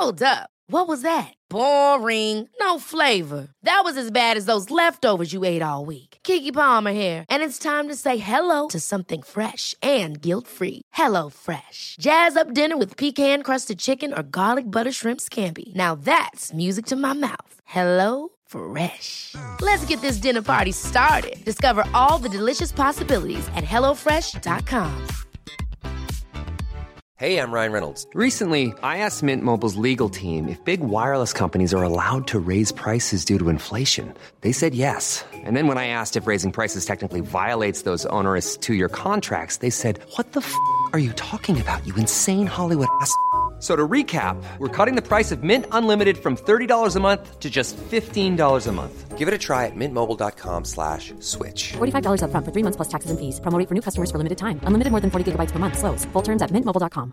Hold up. What was that? Boring. No flavor. That was as bad as those leftovers you ate all week. Keke Palmer here. And it's time to say hello to something fresh and guilt-free. Hello Fresh. Jazz up dinner with pecan-crusted chicken or garlic butter shrimp scampi. Now that's music to my mouth. Hello Fresh. Let's get this dinner party started. Discover all the delicious possibilities at hellofresh.com. Hey, I'm Ryan Reynolds. Recently, I asked Mint Mobile's legal team if big wireless companies are allowed to raise prices due to inflation. They said yes. And then when I asked if raising prices technically violates those onerous two-year contracts, they said, "What the f*** are you talking about, you insane Hollywood ass f- So to recap, we're cutting the price of Mint Unlimited from $30 a month to just $15 a month. Give it a try at mintmobile.com/switch. $45 up front for 3 months plus taxes and fees. Promo rate for new customers for limited time. Unlimited more than 40 gigabytes per month. Slows full terms at mintmobile.com.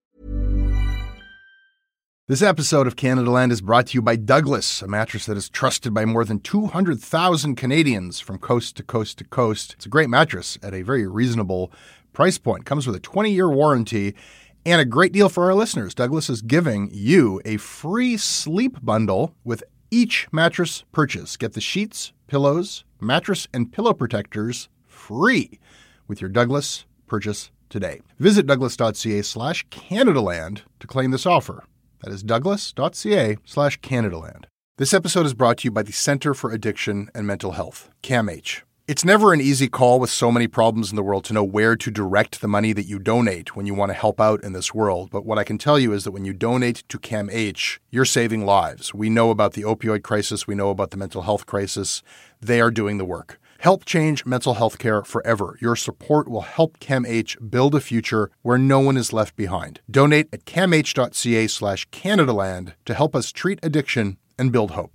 This episode of Canada Land is brought to you by Douglas, a mattress that is trusted by more than 200,000 Canadians from coast to coast to coast. It's a great mattress at a very reasonable price point. Comes with a 20-year warranty and a great deal for our listeners. Douglas is giving you a free sleep bundle with each mattress purchase. Get the sheets, pillows, mattress, and pillow protectors free with your Douglas purchase today. Visit douglas.ca/Canadaland to claim this offer. That is douglas.ca/Canadaland. This episode is brought to you by the Center for Addiction and Mental Health, CAMH. It's never an easy call with so many problems in the world to know where to direct the money that you donate when you want to help out in this world. But what I can tell you is that when you donate to CAMH, you're saving lives. We know about the opioid crisis. We know about the mental health crisis. They are doing the work. Help change mental health care forever. Your support will help CAMH build a future where no one is left behind. Donate at camh.ca/Canadaland to help us treat addiction and build hope.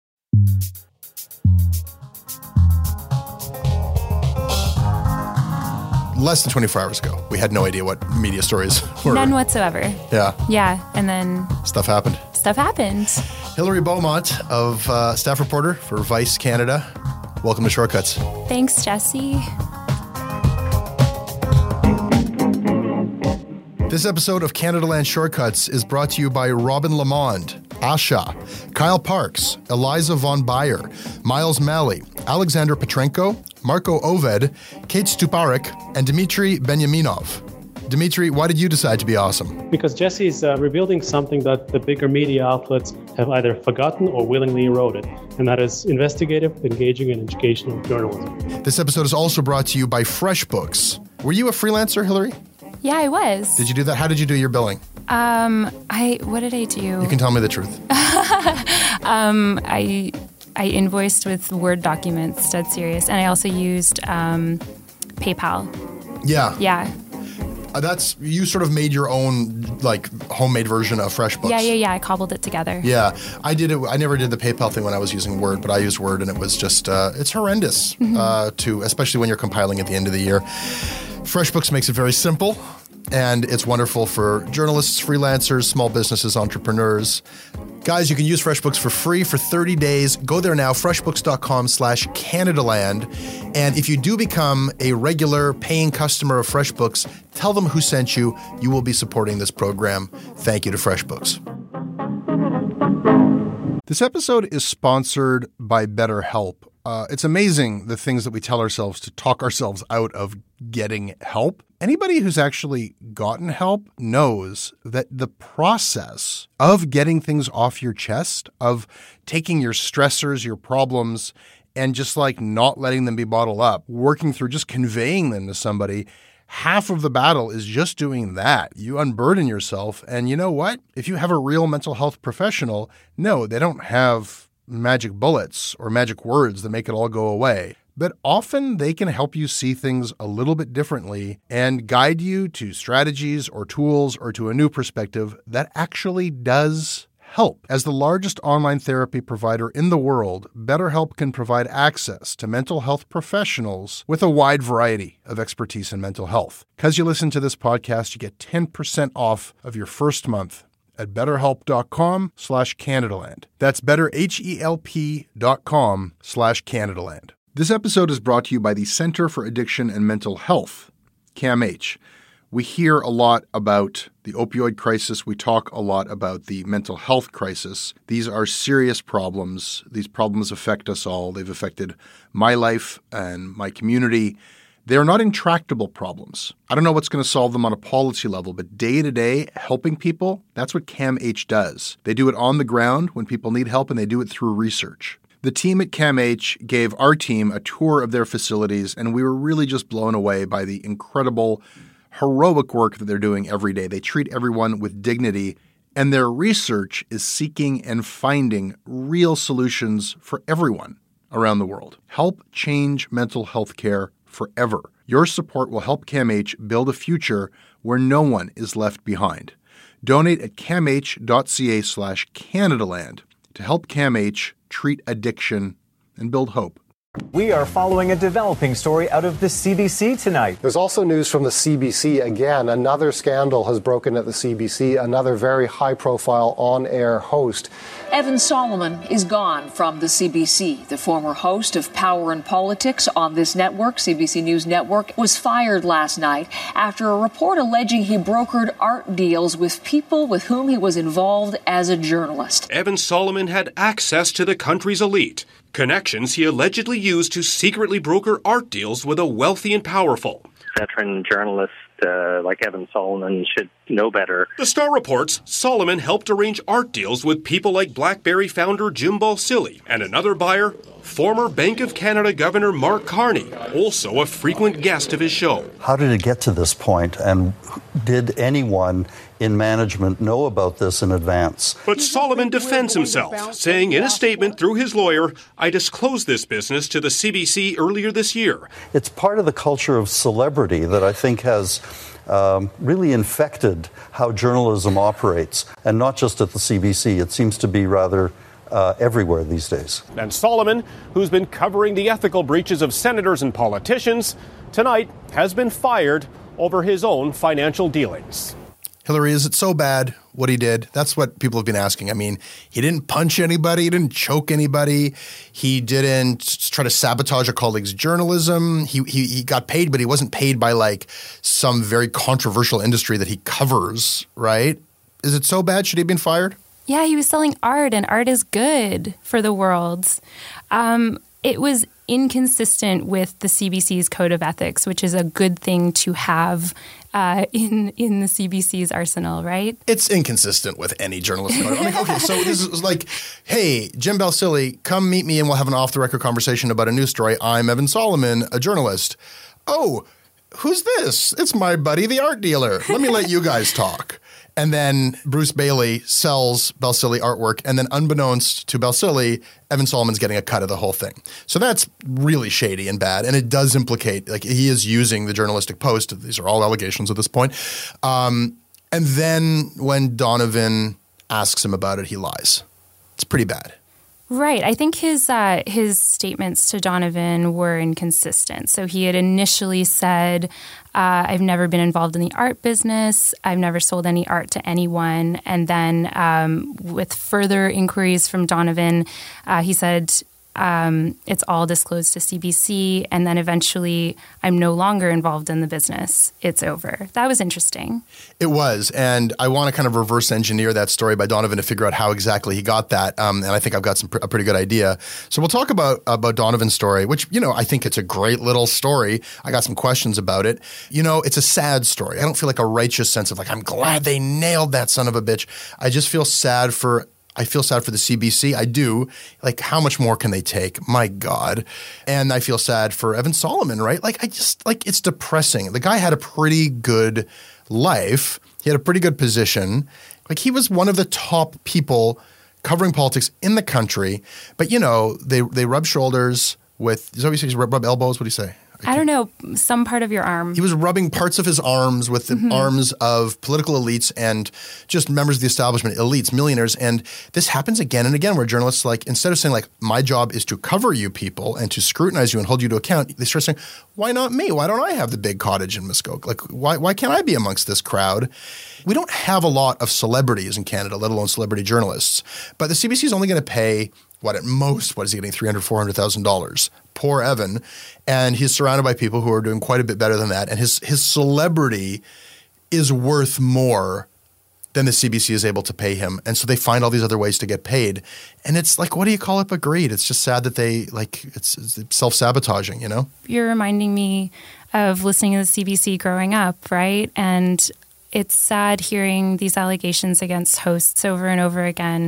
Less than 24 hours ago, we had no idea what media stories were. None whatsoever. Yeah. Yeah, and then Stuff happened. Hilary Beaumont of staff reporter for Vice Canada. Welcome to Shortcuts. Thanks, Jesse. This episode of Canada Land Shortcuts is brought to you by Robin Lamond, Asha, Kyle Parks, Eliza Von Bayer, Miles Malley, Alexander Petrenko, Marco Oved, Kate Stuparik, and Dmitry Benyaminov. Dmitry, why did you decide to be awesome? Because Jesse is rebuilding something that the bigger media outlets have either forgotten or willingly eroded, and that is investigative, engaging, and educational journalism. This episode is also brought to you by FreshBooks. Were you a freelancer, Hilary? Yeah, I was. Did you do that? How did you do your billing? What did I do? You can tell me the truth. I invoiced with Word documents, dead serious, and I also used PayPal. Yeah. Yeah. That's, you sort of made your own, like, homemade version of FreshBooks. Yeah. I cobbled it together. Yeah. I did it. I never did the PayPal thing when I was using Word, but I used Word, and it was just, it's horrendous, especially when you're compiling at the end of the year. FreshBooks makes it very simple, and it's wonderful for journalists, freelancers, small businesses, entrepreneurs. Guys, you can use FreshBooks for free for 30 days. Go there now, freshbooks.com/CanadaLand. And if you do become a regular paying customer of FreshBooks, tell them who sent you. You will be supporting this program. Thank you to FreshBooks. This episode is sponsored by BetterHelp. It's amazing the things that we tell ourselves to talk ourselves out of getting help. Anybody who's actually gotten help knows that the process of getting things off your chest, of taking your stressors, your problems, and just like not letting them be bottled up, working through just conveying them to somebody, half of the battle is just doing that. You unburden yourself. And you know what? If you have a real mental health professional, no, they don't have magic bullets or magic words that make it all go away. But often they can help you see things a little bit differently and guide you to strategies or tools or to a new perspective that actually does help. As the largest online therapy provider in the world, BetterHelp can provide access to mental health professionals with a wide variety of expertise in mental health. Because you listen to this podcast, you get 10% off of your first month at betterhelp.com/CanadaLand. That's betterhelp.com/CanadaLand. This episode is brought to you by the Center for Addiction and Mental Health, CAMH. We hear a lot about the opioid crisis. We talk a lot about the mental health crisis. These are serious problems. These problems affect us all. They've affected my life and my community. They're not intractable problems. I don't know what's going to solve them on a policy level, but day to day, helping people, that's what CAMH does. They do it on the ground when people need help, and they do it through research. The team at CAMH gave our team a tour of their facilities, and we were really just blown away by the incredible, heroic work that they're doing every day. They treat everyone with dignity, and their research is seeking and finding real solutions for everyone around the world. Help change mental health care forever. Your support will help CAMH build a future where no one is left behind. Donate at camh.ca/Canadaland to help CAMH treat addiction and build hope. We are following a developing story out of the CBC tonight. There's also news from the CBC again. Another scandal has broken at the CBC, another very high-profile on-air host. Evan Solomon is gone from the CBC. The former host of Power and Politics on this network, CBC News Network, was fired last night after a report alleging he brokered art deals with people with whom he was involved as a journalist. Evan Solomon had access to the country's elite, connections he allegedly used to secretly broker art deals with a wealthy and powerful. Veteran journalist like Evan Solomon should know better. The Star reports Solomon helped arrange art deals with people like BlackBerry founder Jim Balsillie and another buyer, former Bank of Canada Governor Mark Carney, also a frequent guest of his show. How did it get to this point, and did anyone in management know about this in advance? But Solomon defends himself, saying in a statement through his lawyer, "I disclosed this business to the CBC earlier this year." It's part of the culture of celebrity that I think has really infected how journalism operates, and not just at the CBC. It seems to be rather everywhere these days. And Solomon, who's been covering the ethical breaches of senators and politicians, tonight has been fired over his own financial dealings. Hillary, is it so bad what he did? That's what people have been asking. I mean, he didn't punch anybody. He didn't choke anybody. He didn't try to sabotage a colleague's journalism. He got paid, but he wasn't paid by like some very controversial industry that he covers, right? Is it so bad? Should he have been fired? Yeah, he was selling art, and art is good for the world. It was inconsistent with the CBC's code of ethics, which is a good thing to have in the CBC's arsenal, right? It's inconsistent with any journalist code. I mean, okay, so this is like, hey, Jim Balsillie, come meet me and we'll have an off-the-record conversation about a news story. I'm Evan Solomon, a journalist. Oh, who's this? It's my buddy, the art dealer. Let me let you guys talk. And then Bruce Bailey sells Balsillie artwork, and then unbeknownst to Balsillie, Evan Solomon's getting a cut of the whole thing. So that's really shady and bad, and it does implicate, like, he is using the journalistic post. These are all allegations at this point. And then when Donovan asks him about it, he lies. It's pretty bad. Right. I think his statements to Donovan were inconsistent. So he had initially said, I've never been involved in the art business. I've never sold any art to anyone. And then with further inquiries from Donovan, he said, it's all disclosed to CBC. And then eventually, I'm no longer involved in the business. It's over. That was interesting. It was. And I want to kind of reverse engineer that story by Donovan to figure out how exactly he got that. And I think I've got a pretty good idea. So we'll talk about Donovan's story, which, I think it's a great little story. I got some questions about it. It's a sad story. I don't feel like a righteous sense of like, I'm glad they nailed that son of a bitch. I just feel sad for the CBC. I do. Like, how much more can they take? My God. And I feel sad for Evan Solomon, right? It's depressing. The guy had a pretty good life. He had a pretty good position. Like, he was one of the top people covering politics in the country. But, they rub shoulders with – is that what you say? Rub elbows? What do you say? I don't know, some part of your arm. He was rubbing parts of his arms with the arms of political elites and just members of the establishment, elites, millionaires. And this happens again and again where journalists, like, instead of saying, like, my job is to cover you people and to scrutinize you and hold you to account, they start saying, why not me? Why don't I have the big cottage in Muskoka? Like, why can't I be amongst this crowd? We don't have a lot of celebrities in Canada, let alone celebrity journalists. But the CBC is only going to pay – at most, what is he getting, $300,000, $400,000? Poor Evan. And he's surrounded by people who are doing quite a bit better than that. And his celebrity is worth more than the CBC is able to pay him. And so they find all these other ways to get paid. And it's like, what do you call it but greed? It's just sad that they, like, it's self-sabotaging, you know? You're reminding me of listening to the CBC growing up, right? And it's sad hearing these allegations against hosts over and over again.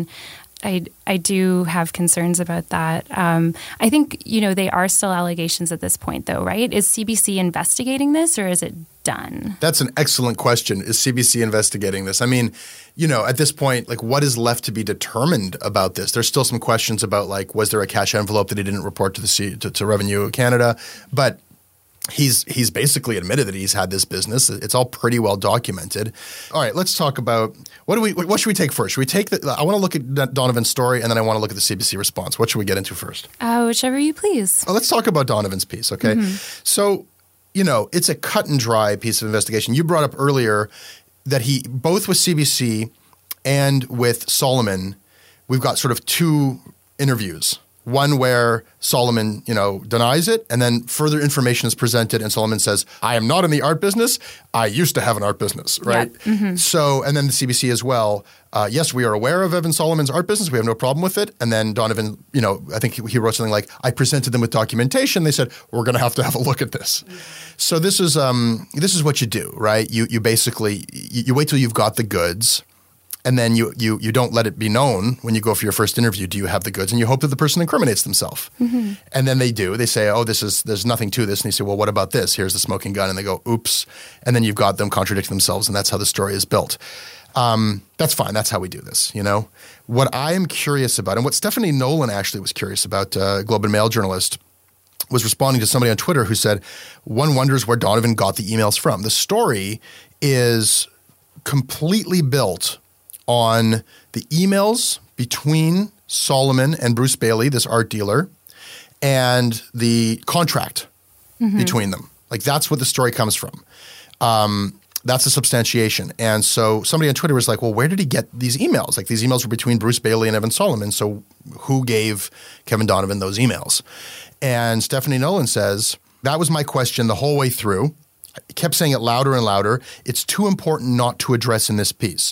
I do have concerns about that. I think, they are still allegations at this point, though, right? Is CBC investigating this, or is it done? That's an excellent question. Is CBC investigating this? I mean, at this point, like, what is left to be determined about this? There's still some questions about, like, was there a cash envelope that he didn't report to Revenue Canada? But he's basically admitted that he's had this business. It's all pretty well documented. All right, let's talk about what should we take first? Should we take I want to look at Donovan's story, and then I want to look at the CBC response. What should we get into first? Whichever you please. Let's talk about Donovan's piece, okay? Mm-hmm. So, it's a cut and dry piece of investigation. You brought up earlier that he, both with CBC and with Solomon, we've got sort of two interviews. One where Solomon, denies it, and then further information is presented, and Solomon says, I am not in the art business. I used to have an art business, right? Yeah. Mm-hmm. So, and then the CBC as well. Yes, we are aware of Evan Solomon's art business. We have no problem with it. And then Donovan, I think he wrote something like, I presented them with documentation. They said, we're going to have a look at this. Mm-hmm. So this is what you do, right? You basically, you wait till you've got the goods. And then you don't let it be known when you go for your first interview, do you have the goods? And you hope that the person incriminates themselves. Mm-hmm. And then they do. They say, there's nothing to this. And you say, well, what about this? Here's the smoking gun. And they go, oops. And then you've got them contradicting themselves. And that's how the story is built. That's fine. That's how we do this, What I am curious about, and what Stephanie Nolan actually was curious about, Globe and Mail journalist, was responding to somebody on Twitter who said, one wonders where Donovan got the emails from. The story is completely built on the emails between Solomon and Bruce Bailey, this art dealer, and the contract between them. Like, that's what the story comes from. That's a substantiation. And so somebody on Twitter was like, well, where did he get these emails? Like, these emails were between Bruce Bailey and Evan Solomon. So who gave Kevin Donovan those emails? And Stephanie Nolan says, that was my question the whole way through. I kept saying it louder and louder. It's too important not to address in this piece.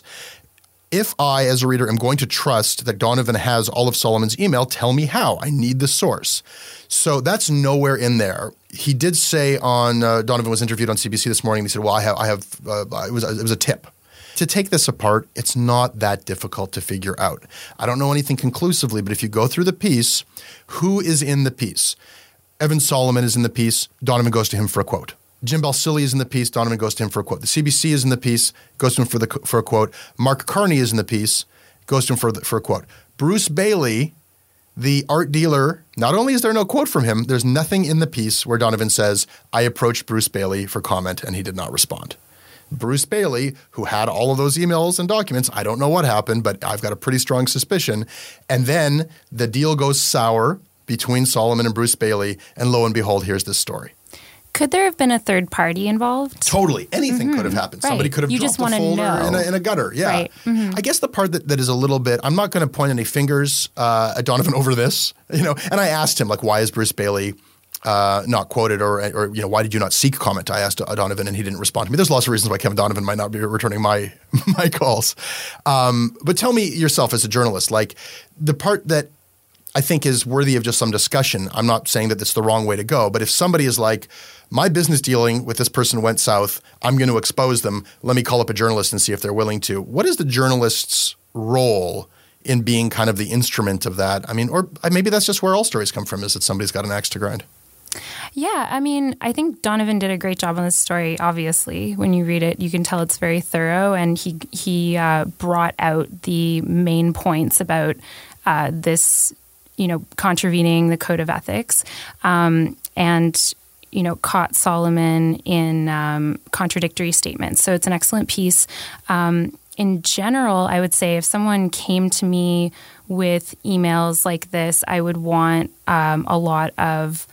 If I, as a reader, am going to trust that Donovan has all of Solomon's email, tell me how. I need the source. So that's nowhere in there. He did say on Donovan was interviewed on CBC this morning. He said, "Well, it was a tip." To take this apart, it's not that difficult to figure out. I don't know anything conclusively, but if you go through the piece, who is in the piece? Evan Solomon is in the piece. Donovan goes to him for a quote. Jim Balsillie is in the piece. Donovan goes to him for a quote. The CBC is in the piece. Goes to him for a quote. Mark Carney is in the piece. Goes to him for a quote. Bruce Bailey, the art dealer, not only is there no quote from him, there's nothing in the piece where Donovan says, I approached Bruce Bailey for comment and he did not respond. Bruce Bailey, who had all of those emails and documents, I don't know what happened, but I've got a pretty strong suspicion. And then the deal goes sour between Solomon and Bruce Bailey, and lo and behold, here's this story. Could there have been a third party involved? Totally. Anything could have happened. Right. Somebody could have dropped a folder in a gutter. Yeah. Right. Mm-hmm. I guess the part that is a little bit, I'm not going to point any fingers at Donovan over this, and I asked him, like, why is Bruce Bailey not quoted or why did you not seek comment? I asked Donovan and he didn't respond to me. There's lots of reasons why Kevin Donovan might not be returning my calls. But tell me yourself as a journalist, like, the part that I think is worthy of just some discussion. I'm not saying that it's the wrong way to go, but if somebody is like, my business dealing with this person went south, I'm going to expose them. Let me call up a journalist and see if they're willing to. What is the journalist's role in being kind of the instrument of that? I mean, or maybe that's just where all stories come from, is that somebody's got an axe to grind. Yeah, I mean, I think Donovan did a great job on this story, obviously. When you read it, you can tell it's very thorough, and he brought out the main points about this, contravening the code of ethics, and caught Solomon in contradictory statements. So it's an excellent piece. In general, I would say if someone came to me with emails like this, I would want a lot of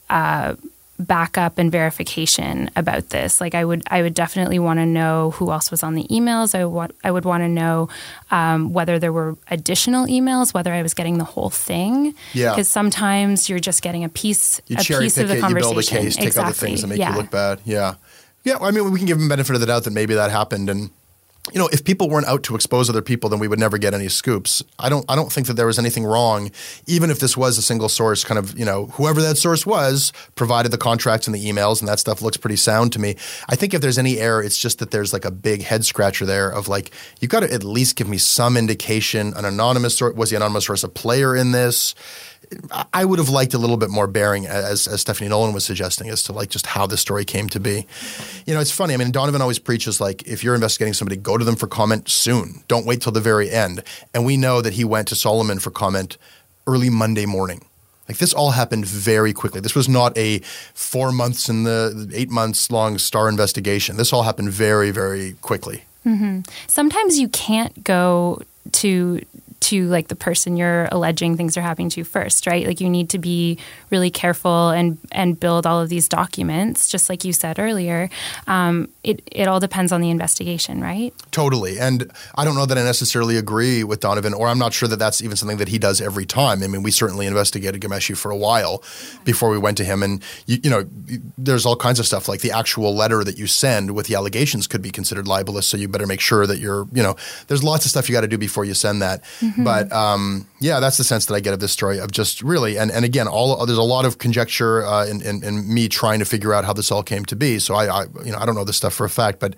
backup and verification about this. Like, I would definitely want to know who else was on the emails. I would want to know whether there were additional emails, whether I was getting the whole thing. Yeah. Because sometimes you're just getting a piece of the conversation. You build a case, take other things that make you look bad. Yeah. Yeah, I mean, we can give him benefit of the doubt that maybe that happened. And, you know, if people weren't out to expose other people, then we would never get any scoops. I don't think that there was anything wrong, even if this was a single source kind of, you know, whoever that source was provided the contracts and the emails, and that stuff looks pretty sound to me. I think if there's any error, it's just that there's like a big head scratcher there of like, you've got to at least give me some indication. An anonymous source, was the anonymous source a player in this? I would have liked a little bit more bearing, as Stephanie Nolan was suggesting, as to like just how the story came to be. You know, it's funny. I mean, Donovan always preaches like, if you're investigating somebody, go to them for comment soon. Don't wait till the very end. And we know that he went to Solomon for comment early Monday morning. Like this all happened very quickly. This was not a 4 months and the 8 months long Starr investigation. This all happened very, very quickly. Mm-hmm. Sometimes you can't go to like the person you're alleging things are happening to first, right? Like you need to be really careful and build all of these documents, just like you said earlier. It all depends on the investigation, right? Totally. And I don't know that I necessarily agree with Donovan, or I'm not sure that that's even something that he does every time. I mean, we certainly investigated Ghomeshi for a while before we went to him. And, you know, there's all kinds of stuff like the actual letter that you send with the allegations could be considered libelous. So you better make sure that you're, you know, there's lots of stuff you got to do before you send that. Mm-hmm. But yeah, that's the sense that I get of this story of just really, and again, there's a lot of conjecture in me trying to figure out how this all came to be. So I don't know this stuff for a fact, but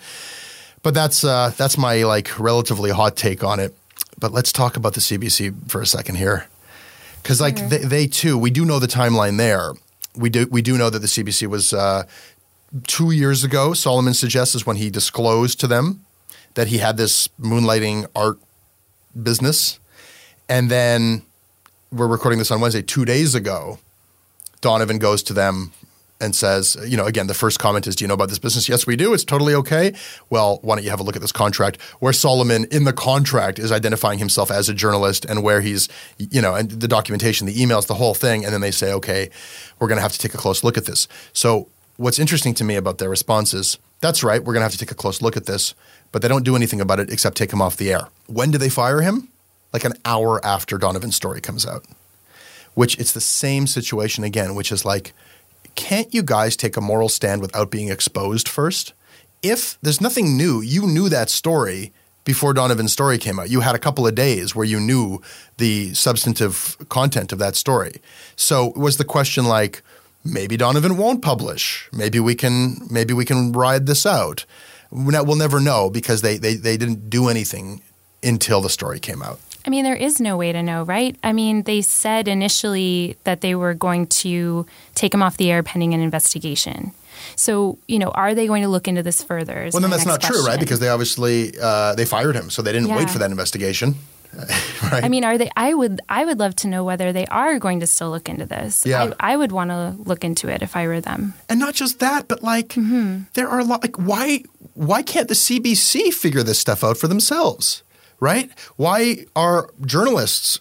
that's my like relatively hot take on it. But let's talk about the CBC for a second here, because like they too, we do know the timeline there. We do know that the CBC was 2 years ago. Solomon suggests is when he disclosed to them that he had this moonlighting art business. And then we're recording this on Wednesday. 2 days ago, Donovan goes to them and says, you know, again, the first comment is, do you know about this business? Yes, we do. It's totally okay. Well, why don't you have a look at this contract where Solomon in the contract is identifying himself as a journalist and where he's, you know, and the documentation, the emails, the whole thing. And then they say, okay, we're going to have to take a close look at this. So what's interesting to me about their response is, that's right, we're going to have to take a close look at this, but they don't do anything about it except take him off the air. When do they fire him? Like an hour after Donovan's story comes out, which it's the same situation again, which is like, can't you guys take a moral stand without being exposed first? If there's nothing new, you knew that story before Donovan's story came out. You had a couple of days where you knew the substantive content of that story. So was the question like, maybe Donovan won't publish. Maybe we can ride this out. We'll never know because they didn't do anything until the story came out. I mean, there is no way to know, right? I mean, they said initially that they were going to take him off the air pending an investigation. So, you know, are they going to look into this further? Well, then that's not true, right? Because they obviously they fired him, so they didn't wait for that investigation. Right? I mean, are they? I would love to know whether they are going to still look into this. Yeah. I would want to look into it if I were them. And not just that, but like there are a lot. Like why can't the CBC figure this stuff out for themselves? Right? Why are journalists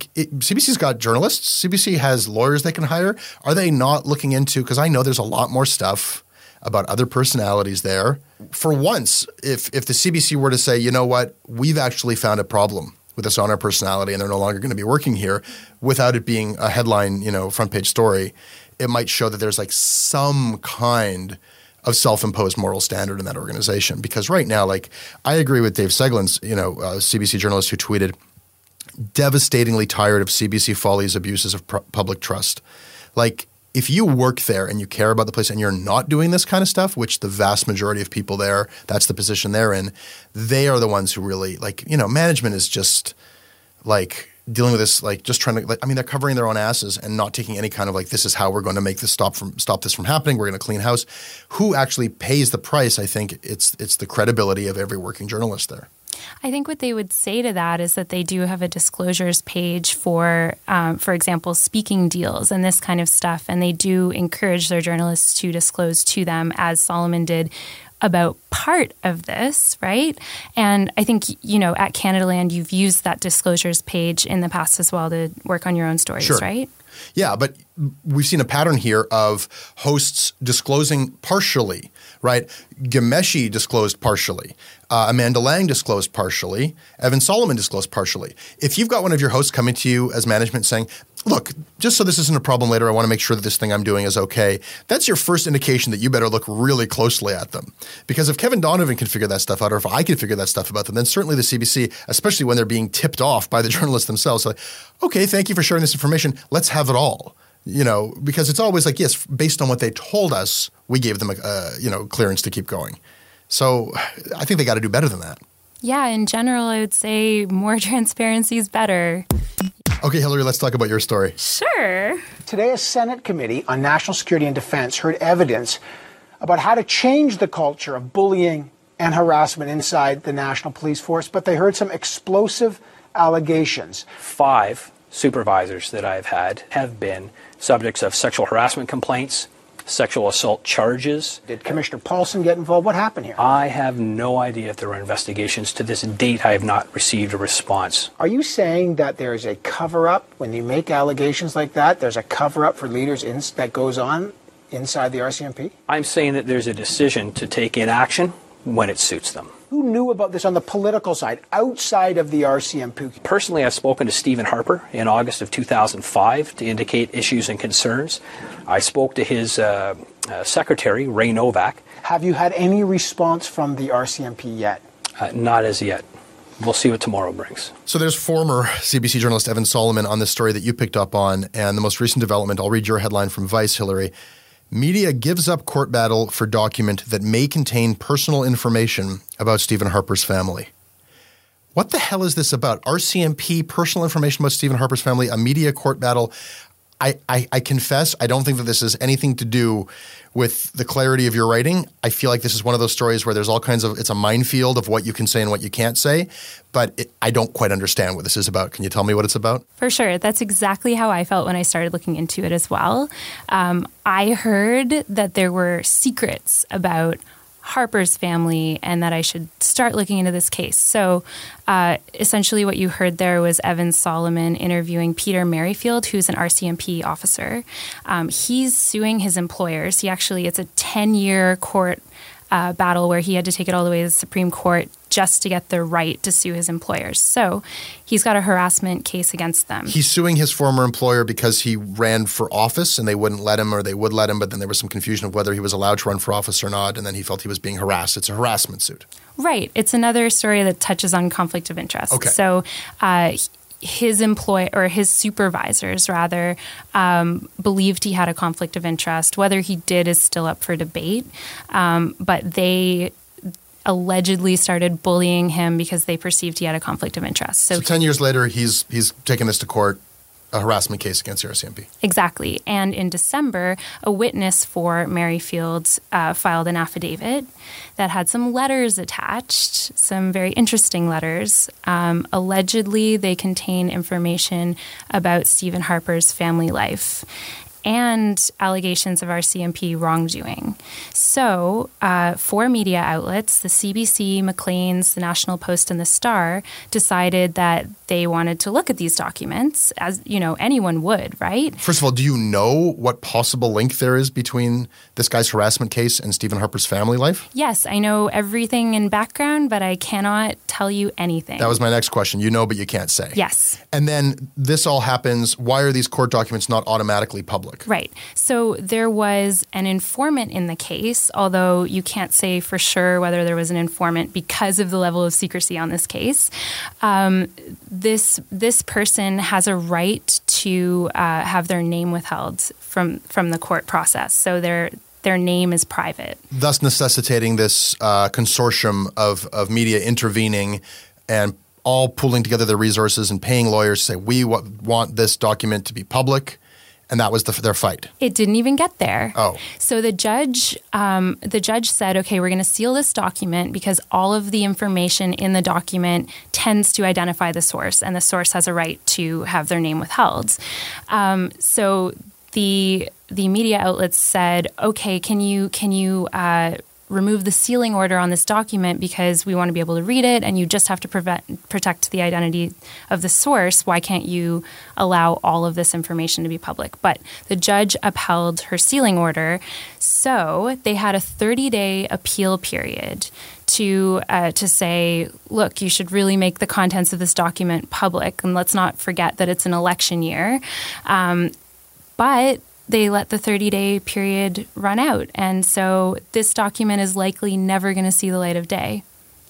CBC's got journalists. CBC has lawyers they can hire. Are they not looking into? Because I know there's a lot more stuff about other personalities there. For once, if the CBC were to say, you know what, we've actually found a problem with this on our personality and they're no longer going to be working here, without it being a headline, you know, front page story, it might show that there's like some kind of self-imposed moral standard in that organization. Because right now, like I agree with Dave Seglin's, you know, CBC journalist who tweeted, devastatingly tired of CBC Folly's abuses of public trust. Like if you work there and you care about the place and you're not doing this kind of stuff, which the vast majority of people there, that's the position they're in, they are the ones who really like, you know, management is just like dealing with this, like just trying to, like, I mean, they're covering their own asses and not taking any kind of like, this is how we're going to make this stop this from happening. We're going to clean house. Who actually pays the price? I think it's the credibility of every working journalist there. I think what they would say to that is that they do have a disclosures page for example, speaking deals and this kind of stuff. And they do encourage their journalists to disclose to them, as Solomon did, about part of this, right? And I think, you know, at Canadaland, you've used that disclosures page in the past as well to work on your own stories, sure. Right? Yeah, but we've seen a pattern here of hosts disclosing partially, right? Ghomeshi disclosed partially. Amanda Lang disclosed partially. Evan Solomon disclosed partially. If you've got one of your hosts coming to you as management saying, look, just so this isn't a problem later, I want to make sure that this thing I'm doing is okay. That's your first indication that you better look really closely at them. Because if Kevin Donovan can figure that stuff out, or if I can figure that stuff about them, then certainly the CBC, especially when they're being tipped off by the journalists themselves, like, okay, thank you for sharing this information. Let's have it all. Because it's always like, yes, based on what they told us, we gave them clearance to keep going. So I think they got to do better than that. Yeah, in general, I would say more transparency is better. Okay, Hillary, let's talk about your story. Sure. Today, a Senate Committee on National Security and Defense heard evidence about how to change the culture of bullying and harassment inside the National Police Force, but they heard some explosive allegations. 5 supervisors that I've had have been subjects of sexual harassment complaints, sexual assault charges. Did Commissioner Paulson get involved? What happened here? I have no idea if there were investigations. To this date, I have not received a response. Are you saying that there's a cover-up when you make allegations like that? There's a cover-up for leaders that goes on inside the RCMP? I'm saying that there's a decision to take in action when it suits them. Who knew about this on the political side, outside of the RCMP? Personally, I've spoken to Stephen Harper in August of 2005 to indicate issues and concerns. I spoke to his secretary, Ray Novak. Have you had any response from the RCMP yet? Not as yet. We'll see what tomorrow brings. So there's former CBC journalist Evan Solomon on this story that you picked up on, and the most recent development, I'll read your headline from Vice, Hillary. Media gives up court battle for document that may contain personal information about Stephen Harper's family. What the hell is this about? RCMP, personal information about Stephen Harper's family, a media court battle. I confess, I don't think that this has anything to do with the clarity of your writing. I feel like this is one of those stories where there's all kinds of – it's a minefield of what you can say and what you can't say. But I don't quite understand what this is about. Can you tell me what it's about? For sure. That's exactly how I felt when I started looking into it as well. I heard that there were secrets about Harper's family and that I should start looking into this case. So essentially what you heard there was Evan Solomon interviewing Peter Merrifield, who's an RCMP officer. He's suing his employers. It's a 10-year court battle where he had to take it all the way to the Supreme Court just to get the right to sue his employers. So he's got a harassment case against them. He's suing his former employer because he ran for office and they wouldn't let him, or they would let him, but then there was some confusion of whether he was allowed to run for office or not, and then he felt he was being harassed. It's a harassment suit. Right. It's another story that touches on conflict of interest. Okay. So his his supervisors rather believed he had a conflict of interest. Whether he did is still up for debate, but they allegedly started bullying him because they perceived he had a conflict of interest. So 10 years later, he's taken this to court, a harassment case against the RCMP. Exactly. And in December, a witness for Merrifield filed an affidavit that had some letters attached, some very interesting letters. Allegedly, they contain information about Stephen Harper's family life and allegations of RCMP wrongdoing. So, 4 media outlets, the CBC, Maclean's, the National Post, and the Star, decided that they wanted to look at these documents, as anyone would, right? First of all, do you know what possible link there is between this guy's harassment case and Stephen Harper's family life? Yes, I know everything in background, but I cannot tell you anything. That was my next question. You know, but you can't say. Yes. And then this all happens. Why are these court documents not automatically public? Right. So there was an informant in the case, although you can't say for sure whether there was an informant because of the level of secrecy on this case. This person has a right to have their name withheld from the court process. So their name is private. Thus necessitating this consortium of media intervening and all pooling together their resources and paying lawyers to say, we want this document to be public. And that was their fight. It didn't even get there. Oh. So the judge said, okay, we're going to seal this document because all of the information in the document tends to identify the source, and the source has a right to have their name withheld. So the media outlets said, okay, can you remove the sealing order on this document because we want to be able to read it and you just have to protect the identity of the source. Why can't you allow all of this information to be public? But the judge upheld her sealing order. So they had a 30-day appeal period to say, look, you should really make the contents of this document public, and let's not forget that it's an election year. But they let the 30-day period run out, and so this document is likely never going to see the light of day.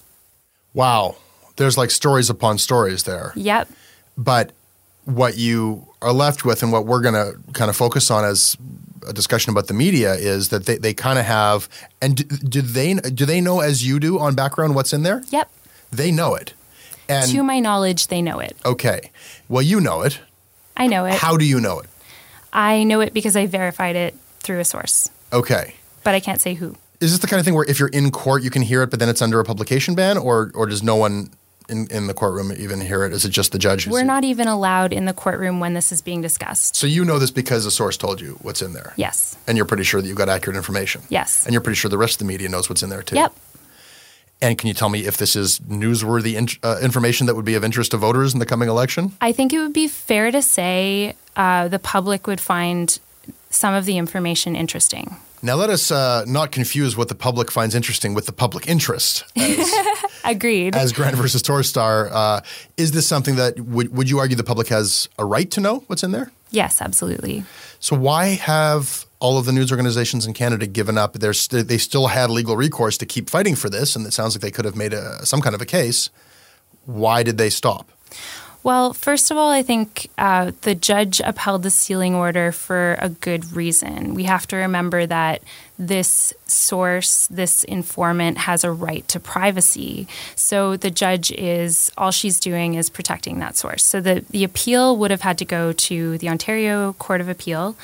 Wow. There's like stories upon stories there. Yep. But what you are left with and what we're going to kind of focus on as a discussion about the media is that they kind of have – and do they know as you do on background what's in there? Yep. They know it. And to my knowledge, they know it. Okay. Well, you know it. I know it. How do you know it? I know it because I verified it through a source. Okay. But I can't say who. Is this the kind of thing where if you're in court, you can hear it, but then it's under a publication ban, or does no one in the courtroom even hear it? Is it just the judge? We're not even allowed in the courtroom when this is being discussed. So you know this because a source told you what's in there? Yes. And you're pretty sure that you've got accurate information? Yes. And you're pretty sure the rest of the media knows what's in there too? Yep. And can you tell me if this is newsworthy information that would be of interest to voters in the coming election? I think it would be fair to say the public would find some of the information interesting. Now, let us not confuse what the public finds interesting with the public interest. Agreed. As Grant versus Torstar, is this something that would you argue the public has a right to know what's in there? Yes, absolutely. So why have all of the news organizations in Canada given up? They still had legal recourse to keep fighting for this, and it sounds like they could have made some kind of a case. Why did they stop? Well, first of all, I think the judge upheld the sealing order for a good reason. We have to remember that this source, this informant, has a right to privacy. So the judge all she's doing is protecting that source. So the appeal would have had to go to the Ontario Court of Appeal.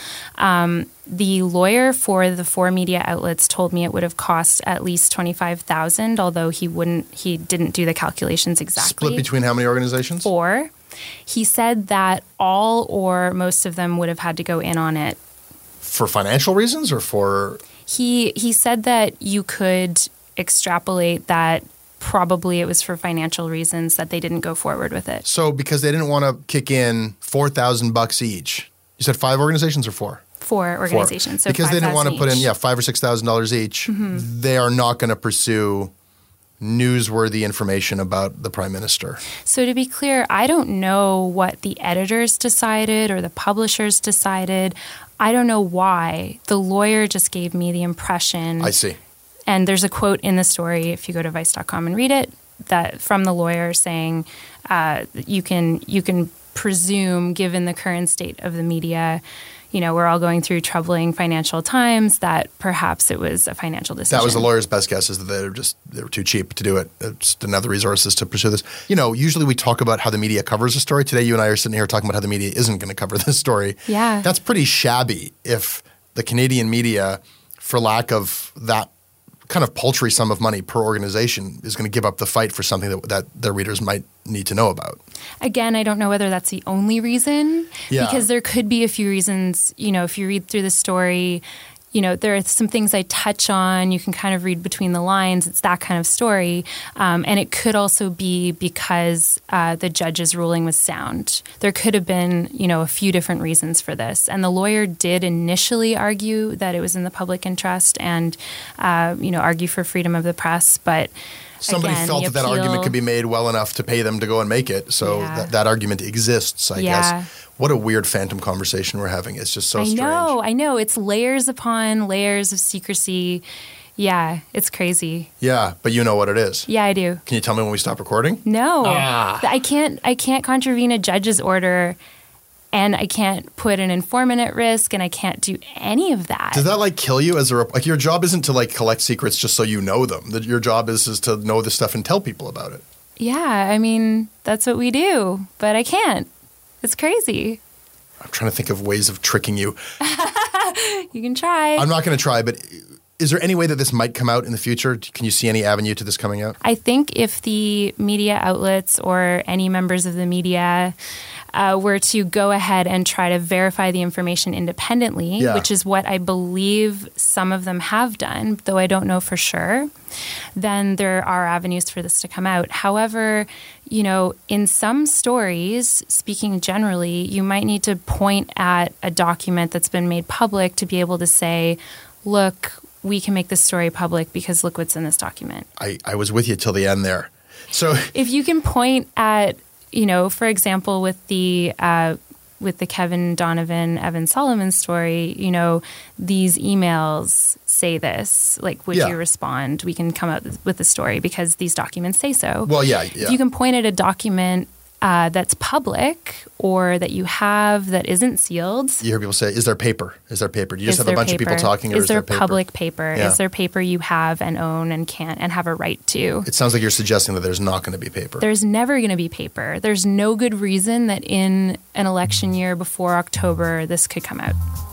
The lawyer for the 4 media outlets told me it would have cost at least $25,000, although he didn't do the calculations exactly. Split between how many organizations? 4. He said that all or most of them would have had to go in on it. For financial reasons or for? He said that you could extrapolate that probably it was for financial reasons that they didn't go forward with it. So because they didn't want to kick in $4,000 each. You said 5 organizations or 4? 4 organizations. 4. So because they didn't want to put in $5,000 or $6,000 each, they are not going to pursue newsworthy information about the Prime Minister. So to be clear, I don't know what the editors decided or the publishers decided. I don't know why. The lawyer just gave me the impression. I see. And there's a quote in the story, if you go to Vice.com and read it, that from the lawyer saying you can presume, given the current state of the media, we're all going through troubling financial times, that perhaps it was a financial decision. That was the lawyer's best guess, is that they were too cheap to do it. It's didn't have the resources to pursue this. Usually we talk about how the media covers a story. Today you and I are sitting here talking about how the media isn't going to cover this story. Yeah. That's pretty shabby if the Canadian media, for lack of that kind of paltry sum of money per organization, is going to give up the fight for something that their readers might need to know about. Again, I don't know whether that's the only reason, because there could be a few reasons. If you read through the story, there are some things I touch on. You can kind of read between the lines. It's that kind of story. And it could also be because the judge's ruling was sound. There could have been, a few different reasons for this. And the lawyer did initially argue that it was in the public interest and, argue for freedom of the press. But somebody felt that argument could be made well enough to pay them to go and make it. So that argument exists, I guess. What a weird phantom conversation we're having. It's just so strange. I know. It's layers upon layers of secrecy. Yeah, it's crazy. Yeah, but you know what it is. Yeah, I do. Can you tell me when we stop recording? No. I can't contravene a judge's order, and I can't put an informant at risk, and I can't do any of that. Does that kill you as your job isn't to collect secrets just so you know them. Your job is to know this stuff and tell people about it. Yeah, that's what we do, but I can't. It's crazy. I'm trying to think of ways of tricking you. You can try. I'm not going to try, but is there any way that this might come out in the future? Can you see any avenue to this coming out? I think if the media outlets or any members of the media were to go ahead and try to verify the information independently, which is what I believe some of them have done, though I don't know for sure, then there are avenues for this to come out. However, in some stories, speaking generally, you might need to point at a document that's been made public to be able to say, look, we can make this story public because look what's in this document. I was with you till the end there. So if you can point at, for example, with the Kevin Donovan, Evan Solomon story, these emails say this, would you respond? We can come up with the story because these documents say so. Well, yeah. If you can point at a document that's public or that you have that isn't sealed. You hear people say, is there paper? Is there paper? Do you just have a bunch of people talking, or is there paper? Public paper? Yeah. Is there paper you have and own and can't and have a right to? It sounds like you're suggesting that there's not going to be paper. There's never going to be paper. There's no good reason that in an election year before October this could come out.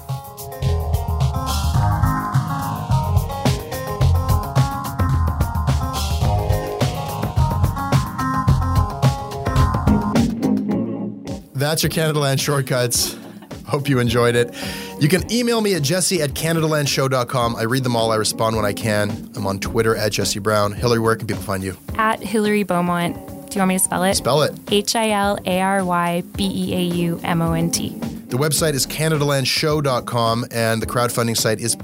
That's your Canadaland Shortcuts. Hope you enjoyed it. You can email me at jesse@canadalandshow.com. I read them all. I respond when I can. I'm on Twitter at Jesse Brown. Hillary, where can people find you? At Hillary Beaumont. Do you want me to spell it? Spell it. HILARYBEAUMONT. The website is CanadaLandShow.com, and the crowdfunding site is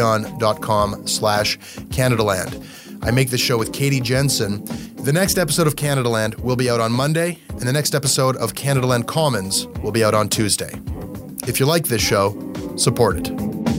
patreon.com/Canadaland. I make this show with Katie Jensen. The next episode of Canadaland will be out on Monday, and the next episode of Canadaland Commons will be out on Tuesday. If you like this show, support it.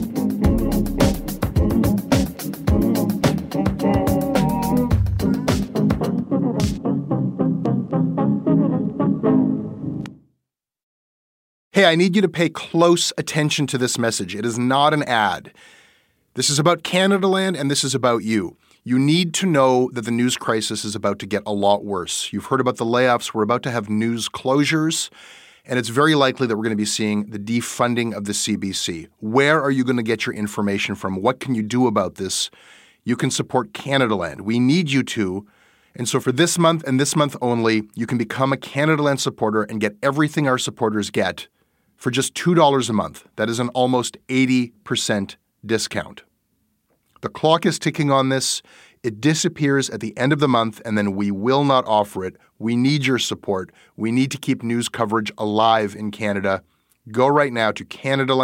Hey, I need you to pay close attention to this message. It is not an ad. This is about Canadaland, and this is about you. You need to know that the news crisis is about to get a lot worse. You've heard about the layoffs. We're about to have news closures, and it's very likely that we're going to be seeing the defunding of the CBC. Where are you going to get your information from? What can you do about this? You can support Canadaland. We need you to. And so for this month and this month only, you can become a Canadaland supporter and get everything our supporters get for just $2 a month. That is an almost 80% discount. The clock is ticking on this. It disappears at the end of the month, and then we will not offer it. We need your support. We need to keep news coverage alive in Canada. Go right now to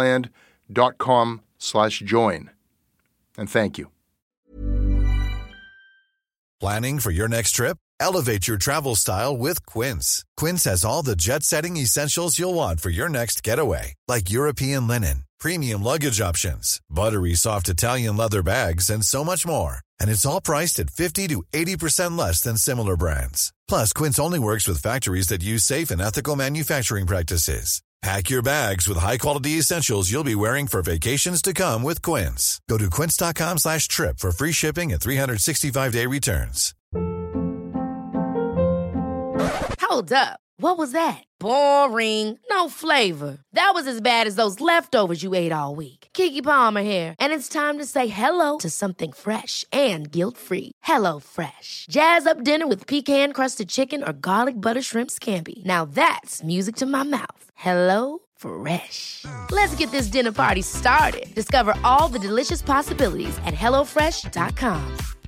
canadaland.com/join. And thank you. Planning for your next trip? Elevate your travel style with Quince. Quince has all the jet-setting essentials you'll want for your next getaway, like European linen, premium luggage options, buttery soft Italian leather bags, and so much more. And it's all priced at 50 to 80% less than similar brands. Plus, Quince only works with factories that use safe and ethical manufacturing practices. Pack your bags with high-quality essentials you'll be wearing for vacations to come with Quince. Go to quince.com/trip for free shipping and 365-day returns. Hold up. What was that? Boring. No flavor. That was as bad as those leftovers you ate all week. Keke Palmer here, and it's time to say hello to something fresh and guilt-free. HelloFresh. Jazz up dinner with pecan-crusted chicken or garlic butter shrimp scampi. Now that's music to my mouth. HelloFresh. Let's get this dinner party started. Discover all the delicious possibilities at HelloFresh.com.